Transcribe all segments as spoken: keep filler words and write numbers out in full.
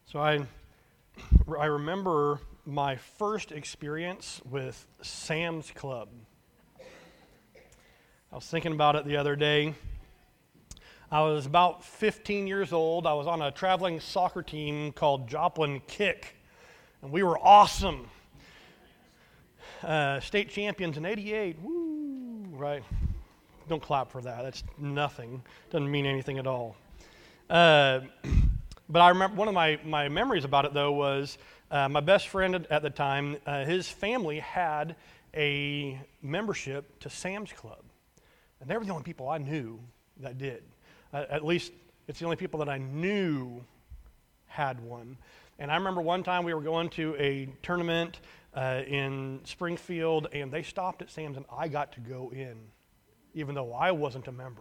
So I, I remember my first experience with Sam's Club. I was thinking about it the other day. I was about fifteen years old. I was on a traveling soccer team called Joplin Kick, and we were awesome. Uh, state champions in eighty-eight, woo, right? Don't clap for that. That's nothing. Doesn't mean anything at all. Uh, but I remember one of my, my memories about it, though, was uh, my best friend at the time, uh, his family had a membership to Sam's Club. And they were the only people I knew that did. Uh, at least it's the only people that I knew had one. And I remember one time we were going to a tournament uh, in Springfield, and they stopped at Sam's, and I got to go in, even though I wasn't a member.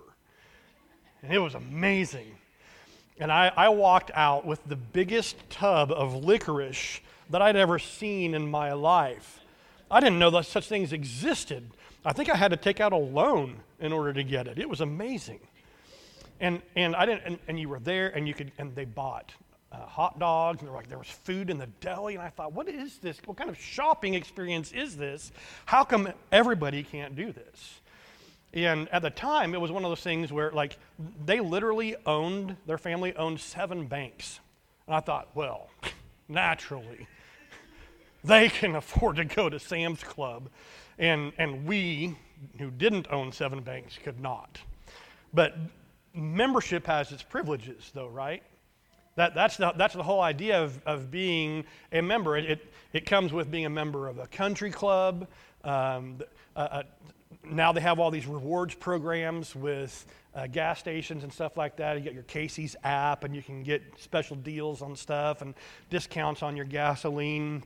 And it was amazing. And I, I walked out with the biggest tub of licorice that I'd ever seen in my life. I didn't know that such things existed. I think I had to take out a loan in order to get it. It was amazing. And and I didn't and, and you were there and you could and they bought uh, hot dogs, and there, like, there was food in the deli, and I thought, what is this? What kind of shopping experience is this? How come everybody can't do this? And at the time, it was one of those things where, like, they literally owned, their family owned seven banks. And I thought, well, naturally, they can afford to go to Sam's Club. And and we, who didn't own seven banks, could not. But membership has its privileges, though, right? That that's the that's the whole idea of, of being a member. It, it it comes with being a member of a country club. Um, uh, uh, now they have all these rewards programs with uh, gas stations and stuff like that. You get your Casey's app, and you can get special deals on stuff and discounts on your gasoline.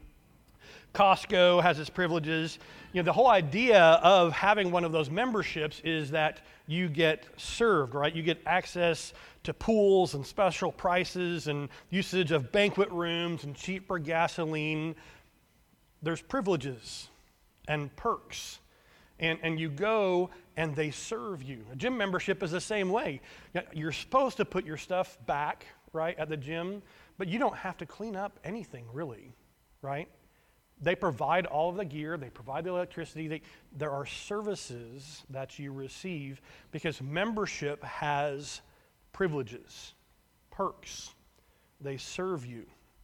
Costco has its privileges. You know, the whole idea of having one of those memberships is that you get served, right? You get access to pools and special prices and usage of banquet rooms and cheaper gasoline. There's privileges and perks. And, and you go and they serve you. A gym membership is the same way. You're supposed to put your stuff back, right, at the gym, but you don't have to clean up anything, really, right? They provide all of the gear. They provide the electricity. They, there are services that you receive because membership has privileges, perks. They serve you.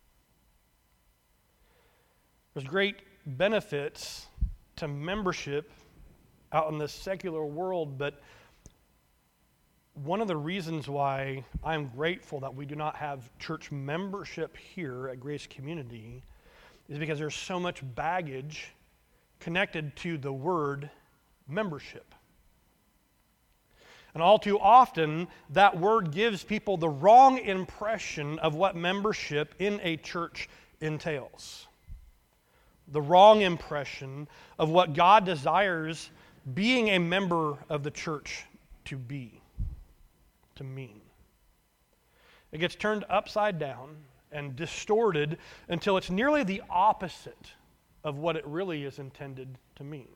There's great benefits to membership out in the secular world, but one of the reasons why I'm grateful that we do not have church membership here at Grace Community is because there's so much baggage connected to the word membership. And all too often, that word gives people the wrong impression of what membership in a church entails. The wrong impression of what God desires being a member of the church to be, to mean. It gets turned upside down and distorted until it's nearly the opposite of what it really is intended to mean.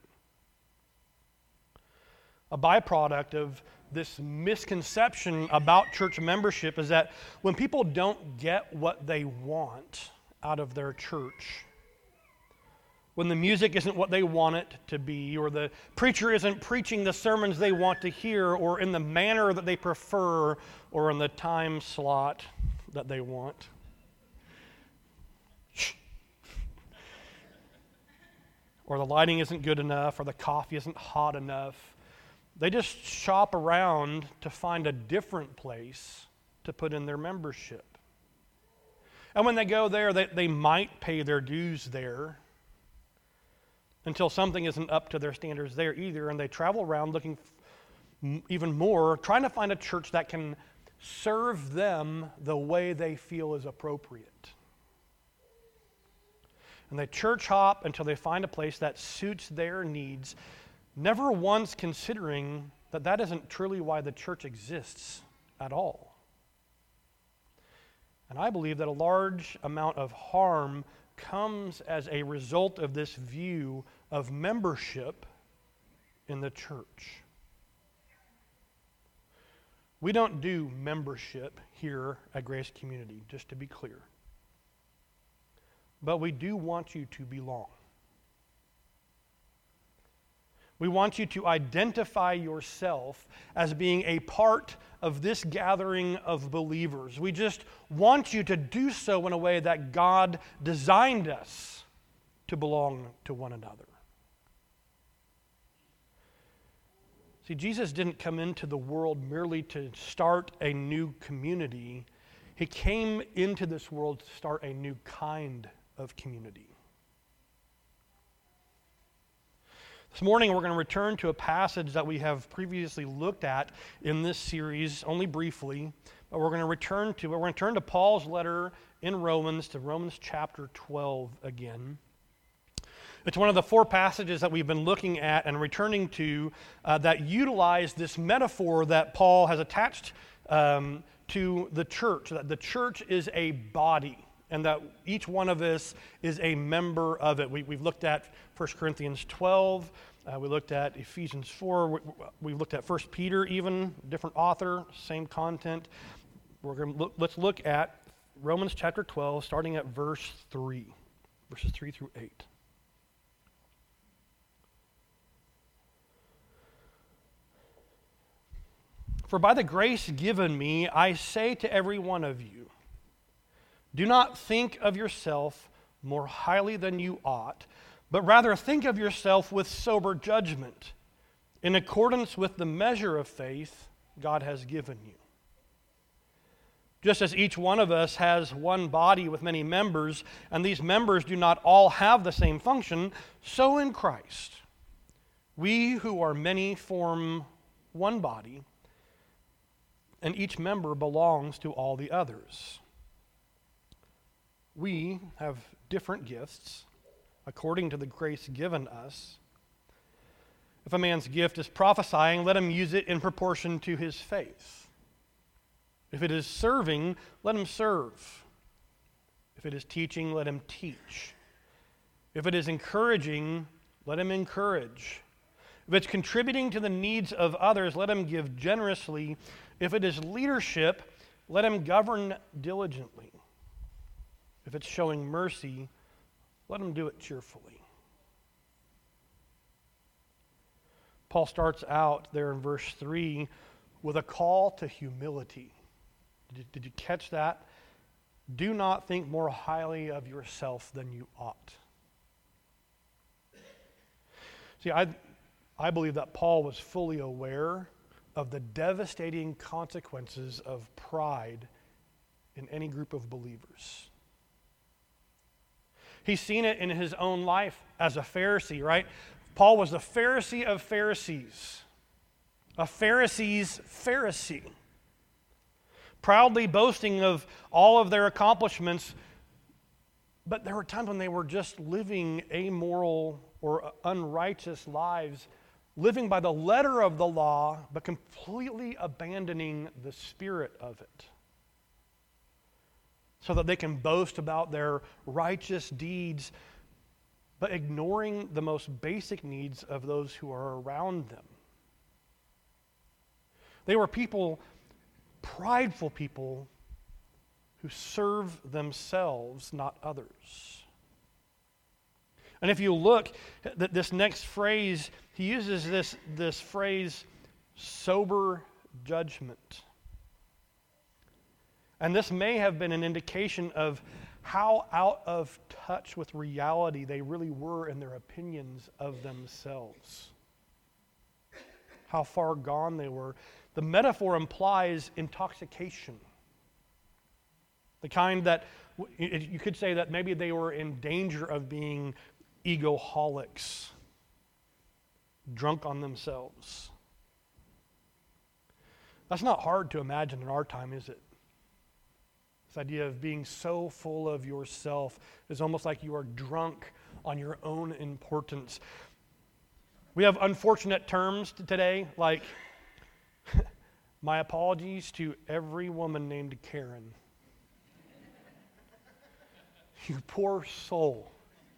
A byproduct of this misconception about church membership is that when people don't get what they want out of their church, when the music isn't what they want it to be, or the preacher isn't preaching the sermons they want to hear, or in the manner that they prefer, or in the time slot that they want, or the lighting isn't good enough, or the coffee isn't hot enough, they just shop around to find a different place to put in their membership. And when they go there, they, they might pay their dues there until something isn't up to their standards there either, and they travel around looking f- even more, trying to find a church that can serve them the way they feel is appropriate. And they church hop until they find a place that suits their needs, never once considering that that isn't truly why the church exists at all. And I believe that a large amount of harm comes as a result of this view of membership in the church. We don't do membership here at Grace Community, just to be clear. but we do want you to belong. We want you to identify yourself as being a part of this gathering of believers. We just want you to do so in a way that God designed us to belong to one another. See, Jesus didn't come into the world merely to start a new community. He came into this world to start a new kind of community. This morning we're going to return to a passage that we have previously looked at in this series, only briefly, but we're going to return to, we're going to turn to Paul's letter in Romans, to Romans chapter twelve again. It's one of the four passages that we've been looking at and returning to uh, that utilize this metaphor that Paul has attached um, to the church, that the church is a body, and that each one of us is a member of it. We, we've looked at First Corinthians twelve, uh, we looked at Ephesians four, we, we looked at First Peter even, different author, same content. We're going to look, let's look at Romans chapter twelve, starting at verse three, verses three through eight. For by the grace given me, I say to every one of you, do not think of yourself more highly than you ought, but rather think of yourself with sober judgment, in accordance with the measure of faith God has given you. Just as each one of us has one body with many members, and these members do not all have the same function, so in Christ, we who are many form one body, and each member belongs to all the others. We have different gifts according to the grace given us. If a man's gift is prophesying, let him use it in proportion to his faith. If it is serving, let him serve. If it is teaching, let him teach. If it is encouraging, let him encourage. If it's contributing to the needs of others, let him give generously. If it is leadership, let him govern diligently. If it's showing mercy, let him do it cheerfully. Paul starts out there in verse three with a call to humility. Did you, did you catch that? Do not think more highly of yourself than you ought. See, I, I believe that Paul was fully aware of the devastating consequences of pride in any group of believers. He's seen it in his own life as a Pharisee, right? Paul was the Pharisee of Pharisees, a Pharisee's Pharisee, proudly boasting of all of their accomplishments, but there were times when they were just living amoral or unrighteous lives, living by the letter of the law, but completely abandoning the spirit of it, so that they can boast about their righteous deeds, but ignoring the most basic needs of those who are around them. They were people, prideful people, who serve themselves, not others. And if you look at this next phrase, he uses this, this phrase, sober judgment. And this may have been an indication of how out of touch with reality they really were in their opinions of themselves. How far gone they were. The metaphor implies intoxication. The kind that, you could say that maybe they were in danger of being egoholics, drunk on themselves. That's not hard to imagine in our time, is it? This idea of being so full of yourself is almost like you are drunk on your own importance. We have unfortunate terms today, like, my apologies to every woman named Karen. You poor soul.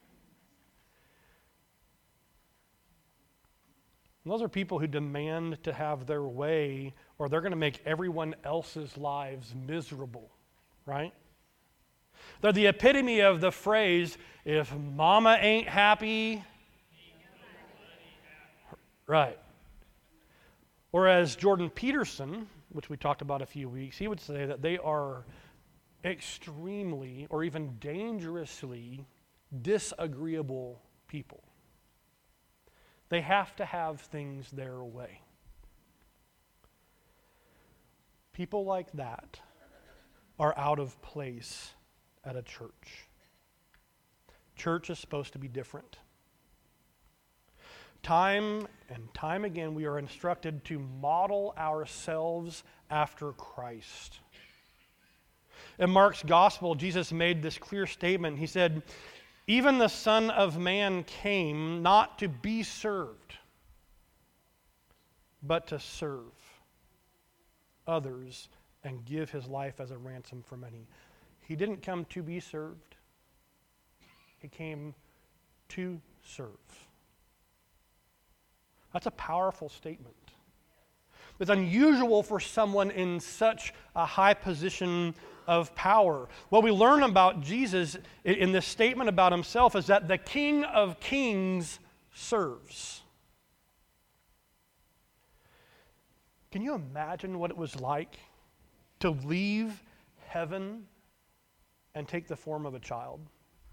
And those are people who demand to have their way, or they're going to make everyone else's lives miserable, right? They're the epitome of the phrase, if mama ain't happy, right. Or as Jordan Peterson, which we talked about a few weeks, he would say that they are extremely or even dangerously disagreeable people. They have to have things their way. People like that are out of place at a church. Church is supposed to be different. Time and time again, we are instructed to model ourselves after Christ. In Mark's gospel, Jesus made this clear statement. He said, even the Son of Man came not to be served, but to serve others and give his life as a ransom for many. He didn't come to be served. He came to serve. That's a powerful statement. It's unusual for someone in such a high position of power. What we learn about Jesus in this statement about himself is that the King of Kings serves. Can you imagine what it was like to leave heaven and take the form of a child?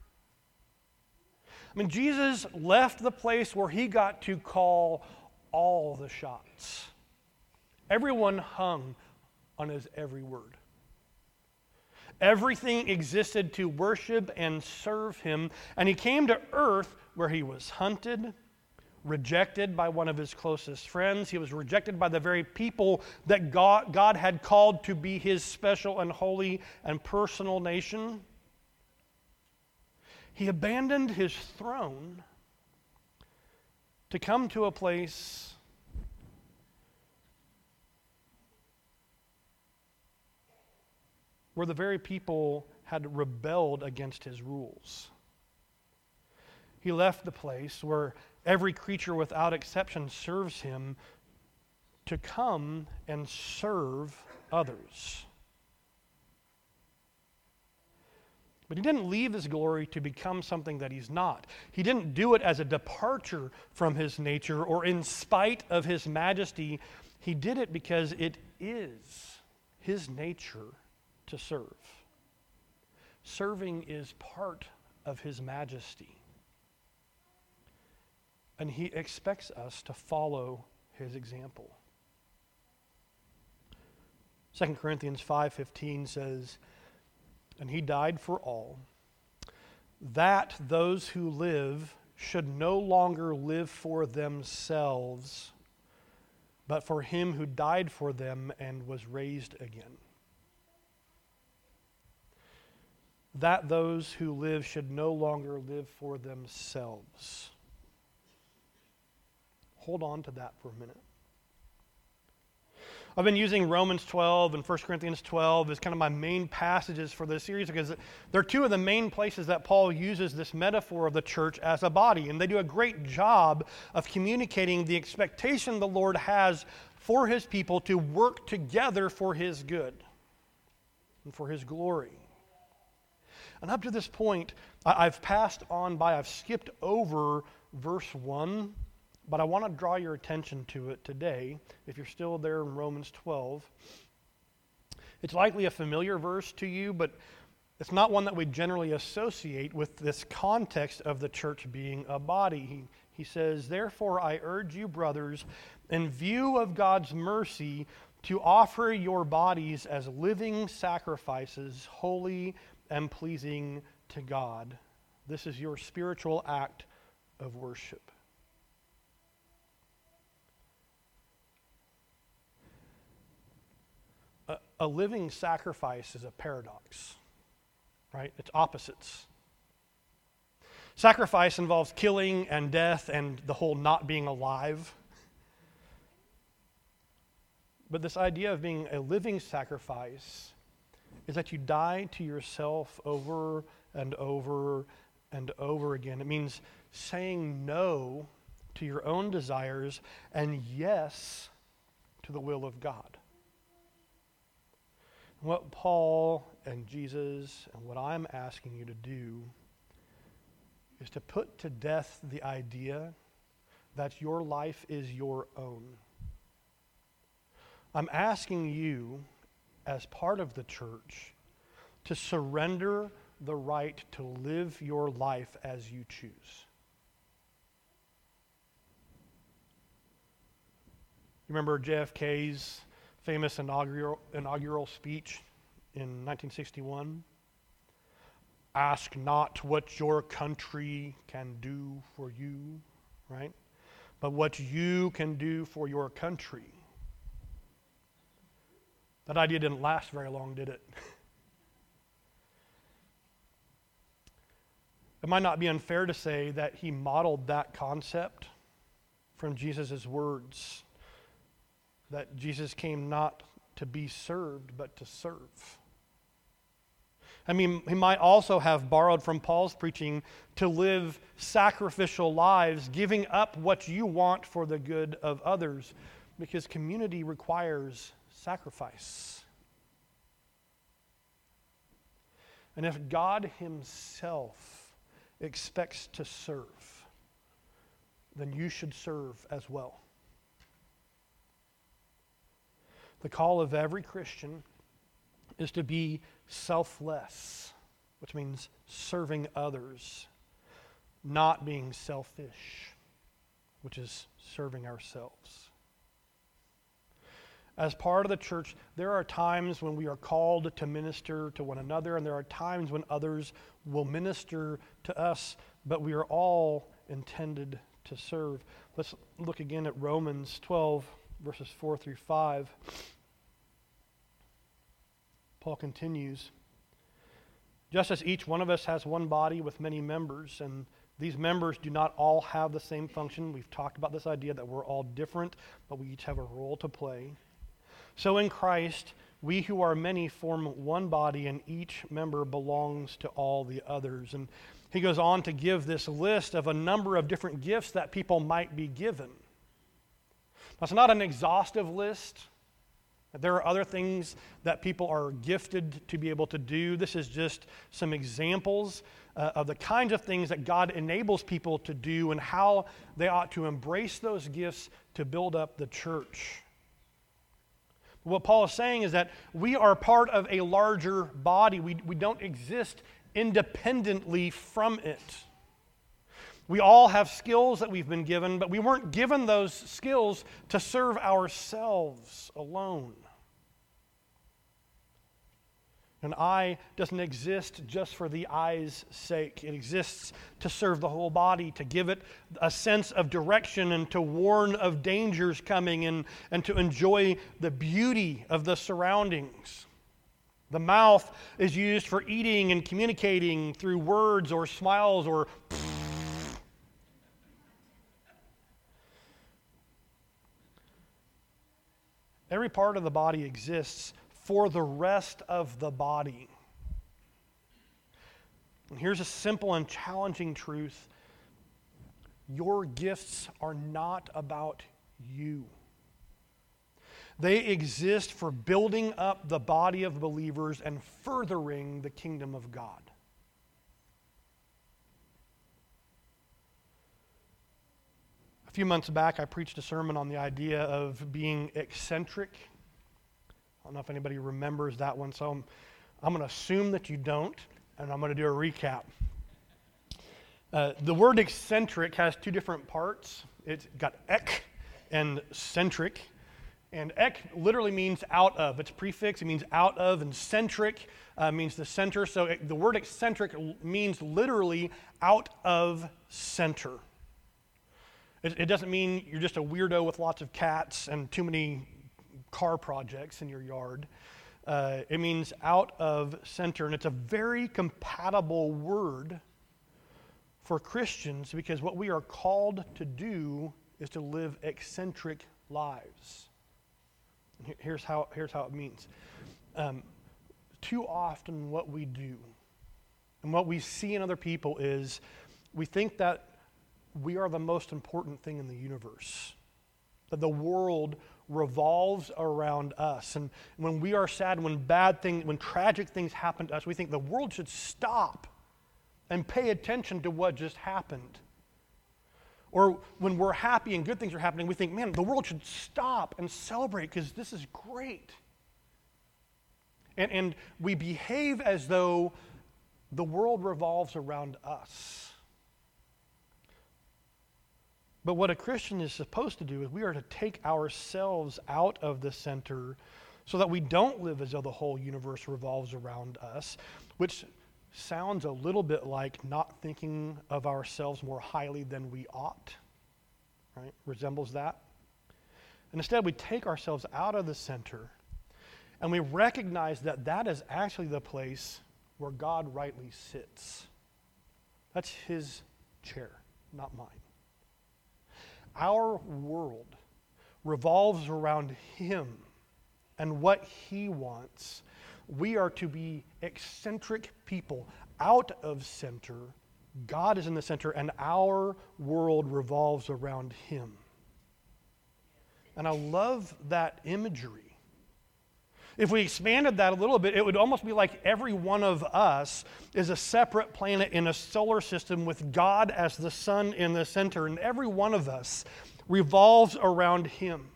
I mean, Jesus left the place where he got to call all the shots. Everyone hung on his every word. Everything existed to worship and serve him, and he came to earth where he was hunted, rejected by one of his closest friends. He was rejected by the very people that God, God had called to be his special and holy and personal nation. He abandoned his throne to come to a place where the very people had rebelled against his rules. He left the place where every creature without exception serves him to come and serve others. But he didn't leave his glory to become something that he's not. He didn't do it as a departure from his nature or in spite of his majesty. He did it because it is his nature to serve. Serving is part of his majesty. And he expects us to follow his example. Second Corinthians five fifteen says, and he died for all, that those who live should no longer live for themselves, but for him who died for them and was raised again. That those who live should no longer live for themselves. Hold on to that for a minute. I've been using Romans twelve and First Corinthians twelve as kind of my main passages for this series because they're two of the main places that Paul uses this metaphor of the church as a body. And they do a great job of communicating the expectation the Lord has for his people to work together for his good and for his glory. And up to this point, I've passed on by, I've skipped over verse one, but I want to draw your attention to it today, if you're still there in Romans twelve. It's likely a familiar verse to you, but it's not one that we generally associate with this context of the church being a body. He, he says, therefore I urge you, brothers, in view of God's mercy, to offer your bodies as living sacrifices, holy and pleasing to God. This is your spiritual act of worship. A, a living sacrifice is a paradox, right? It's opposites. Sacrifice involves killing and death and the whole not being alive. But this idea of being a living sacrifice is that you die to yourself over and over and over again. It means saying no to your own desires and yes to the will of God. What Paul and Jesus and what I'm asking you to do is to put to death the idea that your life is your own. I'm asking you, as part of the church, to surrender the right to live your life as you choose. You remember J F K's famous inaugural, inaugural speech in nineteen sixty-one? Ask not what your country can do for you, right? But what you can do for your country. That idea didn't last very long, did it? It might not be unfair to say that he modeled that concept from Jesus' words, that Jesus came not to be served, but to serve. I mean, he might also have borrowed from Paul's preaching to live sacrificial lives, giving up what you want for the good of others, because community requires sacrifice. And if God himself expects to serve, then you should serve as well. The call of every Christian is to be selfless, which means serving others, not being selfish, which is serving ourselves. As part of the church, there are times when we are called to minister to one another, and there are times when others will minister to us, but we are all intended to serve. Let's look again at Romans twelve, verses four through five. Paul continues, just as each one of us has one body with many members, and these members do not all have the same function. We've talked about this idea that we're all different, but we each have a role to play. So in Christ, we who are many form one body, and each member belongs to all the others. And he goes on to give this list of a number of different gifts that people might be given. Now, it's not an exhaustive list. There are other things that people are gifted to be able to do. This is just some examples uh, of the kinds of things that God enables people to do and how they ought to embrace those gifts to build up the church. What Paul is saying is that we are part of a larger body. We, we don't exist independently from it. We all have skills that we've been given, but we weren't given those skills to serve ourselves alone. An eye doesn't exist just for the eye's sake. It exists to serve the whole body, to give it a sense of direction and to warn of dangers coming and, and to enjoy the beauty of the surroundings. The mouth is used for eating and communicating through words or smiles or every part of the body exists for the rest of the body. And here's a simple and challenging truth. Your gifts are not about you. They exist for building up the body of believers and furthering the kingdom of God. A few months back, I preached a sermon on the idea of being eccentric. I don't know if anybody remembers that one, so I'm, I'm going to assume that you don't, and I'm going to do a recap. Uh, the word eccentric has two different parts. It's got ek and centric. And ek literally means out of. It's prefix. It means out of, and centric uh, means the center. So it, the word eccentric means literally out of center. It, it doesn't mean you're just a weirdo with lots of cats and too many car projects in your yard. Uh, it means out of center, and it's a very compatible word for Christians because what we are called to do is to live eccentric lives. Here's how, here's how it means. Um, too often what we do and what we see in other people is we think that we are the most important thing in the universe, that the world revolves around us. And when we are sad, when bad things, when tragic things happen to us, we think the world should stop and pay attention to what just happened. Or when we're happy and good things are happening, we think, man, the world should stop and celebrate because this is great. And, and we behave as though the world revolves around us. But what a Christian is supposed to do is we are to take ourselves out of the center so that we don't live as though the whole universe revolves around us, which sounds a little bit like not thinking of ourselves more highly than we ought, right? Resembles that. And instead, we take ourselves out of the center and we recognize that that is actually the place where God rightly sits. That's his chair, not mine. Our world revolves around him and what he wants. We are to be eccentric people out of center. God is in the center, and our world revolves around him. And I love that imagery. If we expanded that a little bit, it would almost be like every one of us is a separate planet in a solar system with God as the sun in the center, and every one of us revolves around him.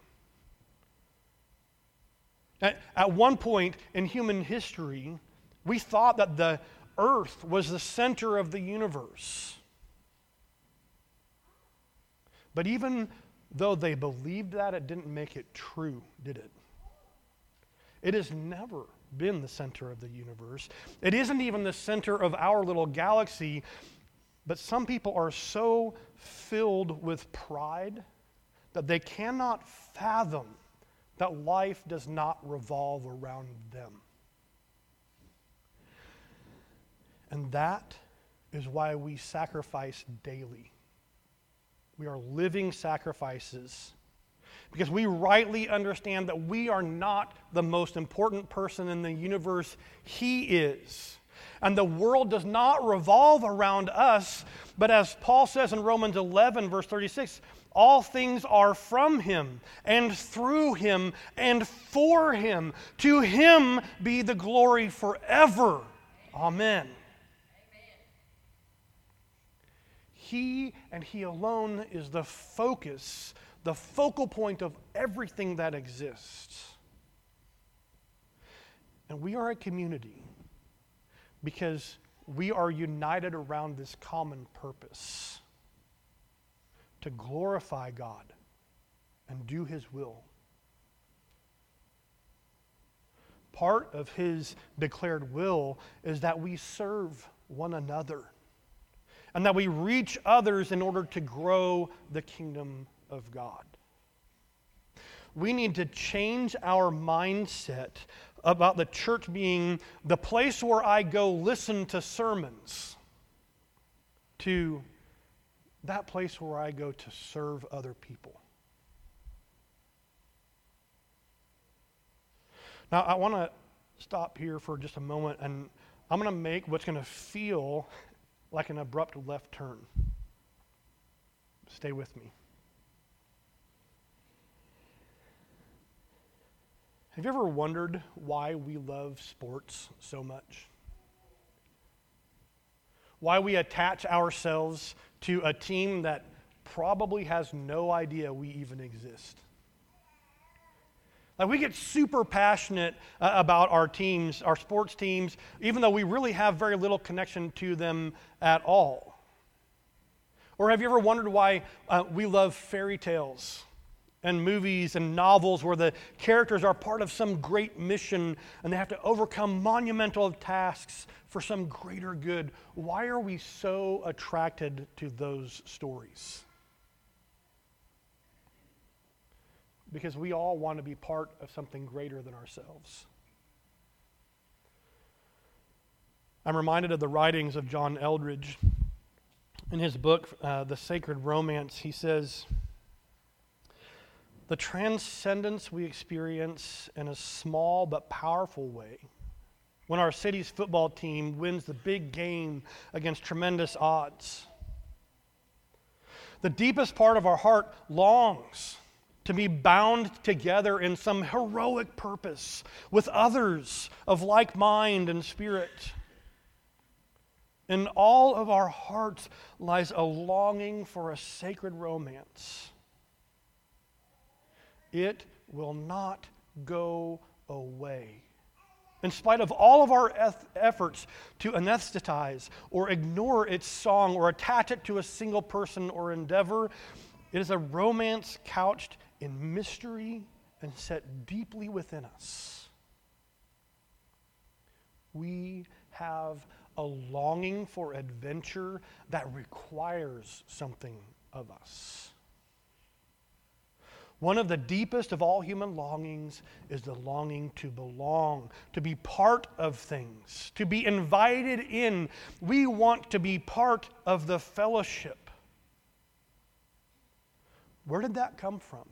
At, at one point in human history, we thought that the earth was the center of the universe. But even though they believed that, it didn't make it true, did it? It has never been the center of the universe. It isn't even the center of our little galaxy, but some people are so filled with pride that they cannot fathom that life does not revolve around them. And that is why we sacrifice daily. We are living sacrifices because we rightly understand that we are not the most important person in the universe. He is. And the world does not revolve around us, but as Paul says in Romans eleven, verse thirty-six, all things are from him, and through him, and for him. To him be the glory forever. Amen. He and he alone is the focus, the focal point of everything that exists. And we are a community because we are united around this common purpose: to glorify God and do his will. Part of his declared will is that we serve one another and that we reach others in order to grow the kingdom of God. We need to change our mindset about the church being the place where I go listen to sermons to that place where I go to serve other people. Now, I want to stop here for just a moment, and I'm going to make what's going to feel like an abrupt left turn. Stay with me. Have you ever wondered why we love sports so much? Why we attach ourselves to a team that probably has no idea we even exist? Like, we get super passionate uh, about our teams, our sports teams, even though we really have very little connection to them at all. Or have you ever wondered why uh, we love fairy tales and movies and novels where the characters are part of some great mission and they have to overcome monumental tasks for some greater good? Why are we so attracted to those stories? Because we all want to be part of something greater than ourselves. I'm reminded of the writings of John Eldredge. In his book, uh, The Sacred Romance, he says, "The transcendence we experience in a small but powerful way when our city's football team wins the big game against tremendous odds. The deepest part of our heart longs to be bound together in some heroic purpose with others of like mind and spirit. In all of our hearts lies a longing for a sacred romance. It will not go away. In spite of all of our eth- efforts to anesthetize or ignore its song or attach it to a single person or endeavor, it is a romance couched in mystery and set deeply within us. We have a longing for adventure that requires something of us. One of the deepest of all human longings is the longing to belong, to be part of things, to be invited in. We want to be part of the fellowship. Where did that come from?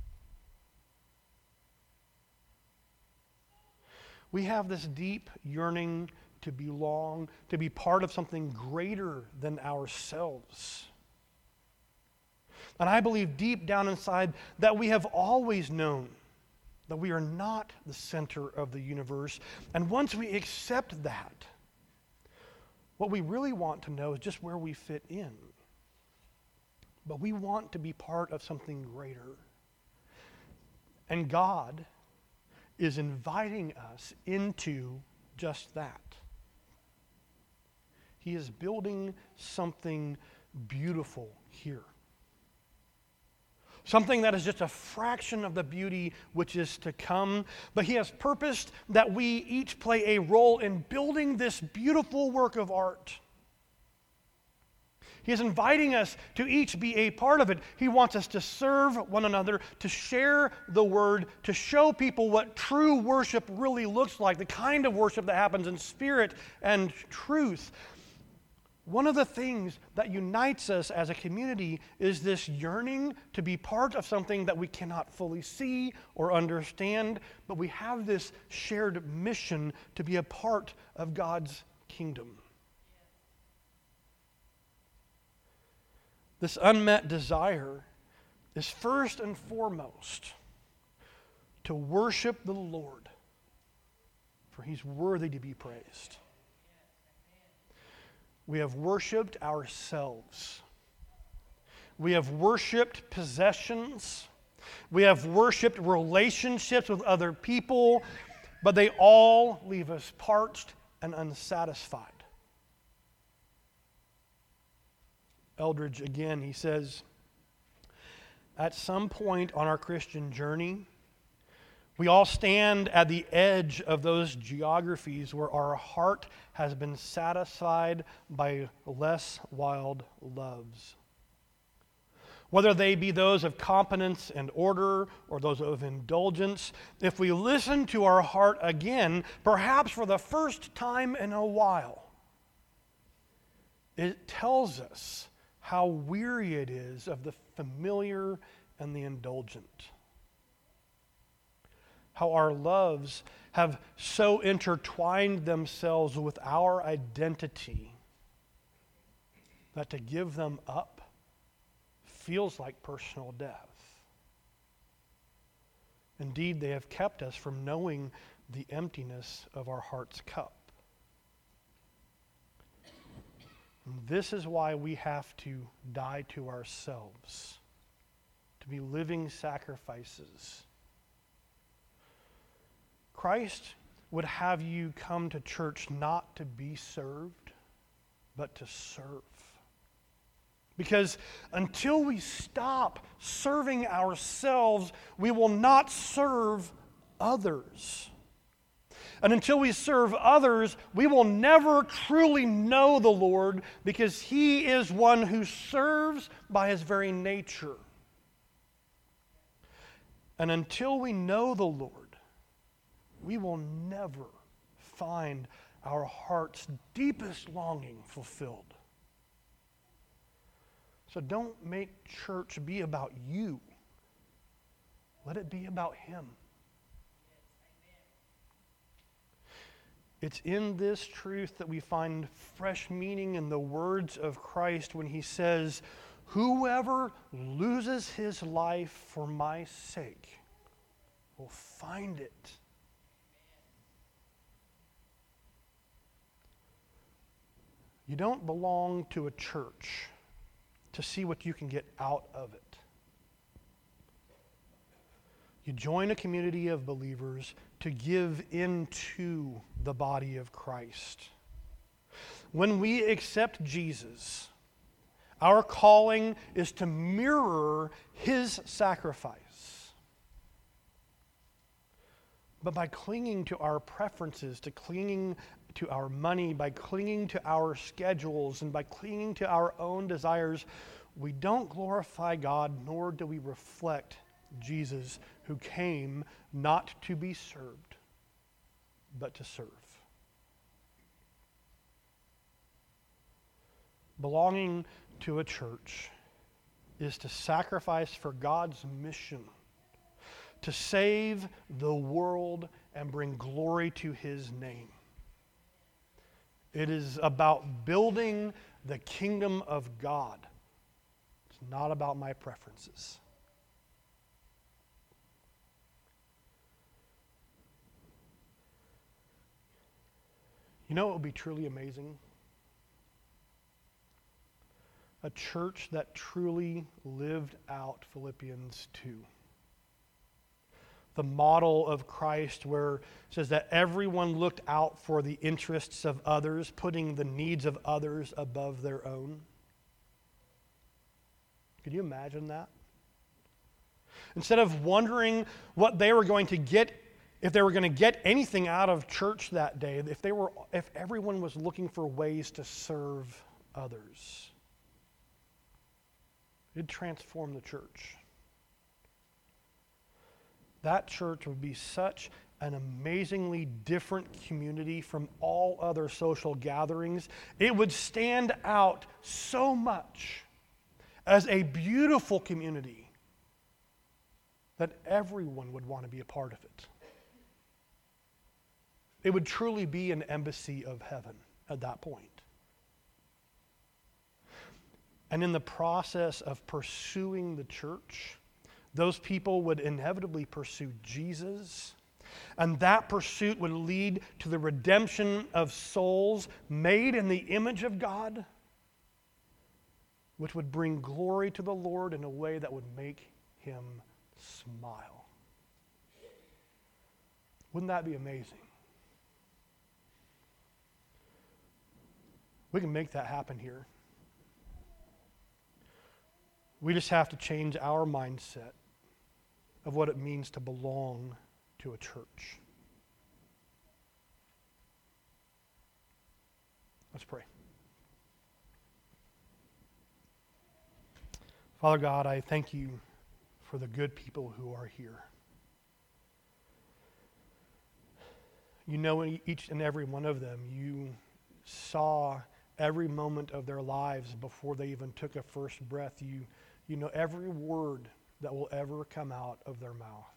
We have this deep yearning to belong, to be part of something greater than ourselves. And I believe deep down inside that we have always known that we are not the center of the universe. And once we accept that, what we really want to know is just where we fit in. But we want to be part of something greater. And God is inviting us into just that. He is building something beautiful here. Something that is just a fraction of the beauty which is to come. But He has purposed that we each play a role in building this beautiful work of art. He is inviting us to each be a part of it. He wants us to serve one another, to share the word, to show people what true worship really looks like, the kind of worship that happens in spirit and truth. One of the things that unites us as a community is this yearning to be part of something that we cannot fully see or understand, but we have this shared mission to be a part of God's kingdom. This unmet desire is first and foremost to worship the Lord, for He's worthy to be praised. We have worshiped ourselves. We have worshiped possessions. We have worshiped relationships with other people, but they all leave us parched and unsatisfied. Eldridge, again, he says, at some point on our Christian journey, we all stand at the edge of those geographies where our heart has been satisfied by less wild loves. Whether they be those of competence and order or those of indulgence, if we listen to our heart again, perhaps for the first time in a while, it tells us how weary it is of the familiar and the indulgent. How our loves have so intertwined themselves with our identity that to give them up feels like personal death. Indeed, they have kept us from knowing the emptiness of our heart's cup. And this is why we have to die to ourselves, to be living sacrifices. Christ would have you come to church not to be served, but to serve. Because until we stop serving ourselves, we will not serve others. And until we serve others, we will never truly know the Lord, because He is one who serves by His very nature. And until we know the Lord, we will never find our heart's deepest longing fulfilled. So don't make church be about you. Let it be about Him. It's in this truth that we find fresh meaning in the words of Christ when He says, Whoever loses his life for my sake will find it. You don't belong to a church to see what you can get out of it. You join a community of believers to give into the body of Christ. When we accept Jesus, our calling is to mirror his sacrifice. But by clinging to our preferences, to clinging to our money, by clinging to our schedules, and by clinging to our own desires, we don't glorify God, nor do we reflect Jesus, who came not to be served, but to serve. Belonging to a church is to sacrifice for God's mission, to save the world and bring glory to his name. It is about building the kingdom of God. It's not about my preferences. You know what would be truly amazing? A church that truly lived out Philippians two. The model of Christ where it says that everyone looked out for the interests of others, putting the needs of others above their own. Could you imagine that? Instead of wondering what they were going to get, if they were going to get anything out of church that day, if they were, if everyone was looking for ways to serve others, it'd transform the church. That church would be such an amazingly different community from all other social gatherings. It would stand out so much as a beautiful community that everyone would want to be a part of it. It would truly be an embassy of heaven at that point. And in the process of pursuing the church, those people would inevitably pursue Jesus, and that pursuit would lead to the redemption of souls made in the image of God, which would bring glory to the Lord in a way that would make him smile. Wouldn't that be amazing? We can make that happen here. We just have to change our mindset of what it means to belong to a church. Let's pray. Father God, I thank you for the good people who are here. You know each and every one of them. You saw every moment of their lives before they even took a first breath. You, you know every word that will ever come out of their mouth.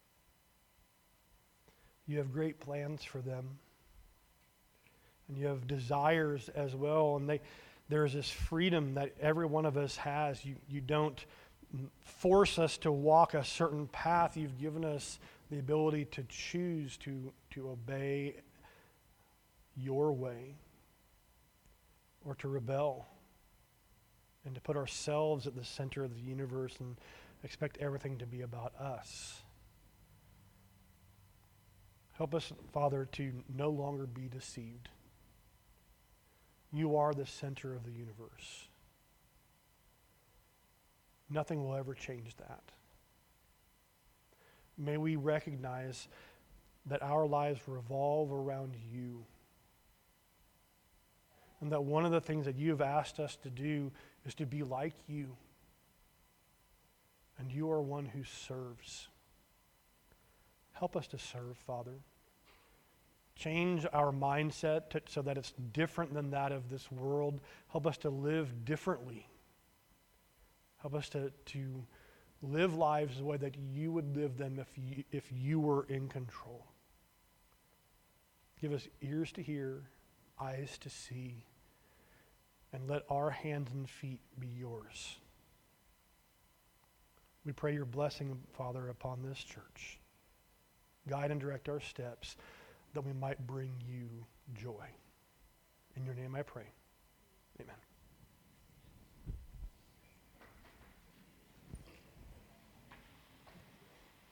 You have great plans for them. And you have desires as well. And they, there's this freedom that every one of us has. You, you don't force us to walk a certain path. You've given us the ability to choose to, to obey your way, or to rebel, and to put ourselves at the center of the universe and expect everything to be about us. Help us, Father, to no longer be deceived. You are the center of the universe. Nothing will ever change that. May we recognize that our lives revolve around you. And that one of the things that you've asked us to do is to be like you. And you are one who serves. Help us to serve, Father. Change our mindset to, so that it's different than that of this world. Help us to live differently. Help us to, to live lives the way that you would live them if you, if you were in control. Give us ears to hear, eyes to see, and let our hands and feet be yours. We pray your blessing, Father, upon this church. Guide and direct our steps that we might bring you joy. In your name I pray. Amen.